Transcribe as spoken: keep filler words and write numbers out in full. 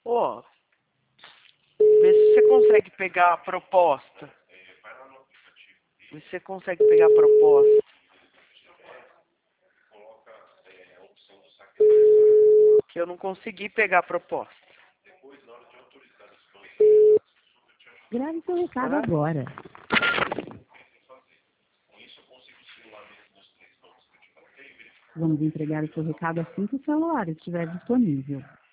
Ó, vê se você consegue pegar a proposta. Vê se você consegue pegar a proposta. Que eu não consegui pegar a proposta. Grave seu recado Tá? agora. Vamos entregar o seu recado assim que o celular estiver disponível.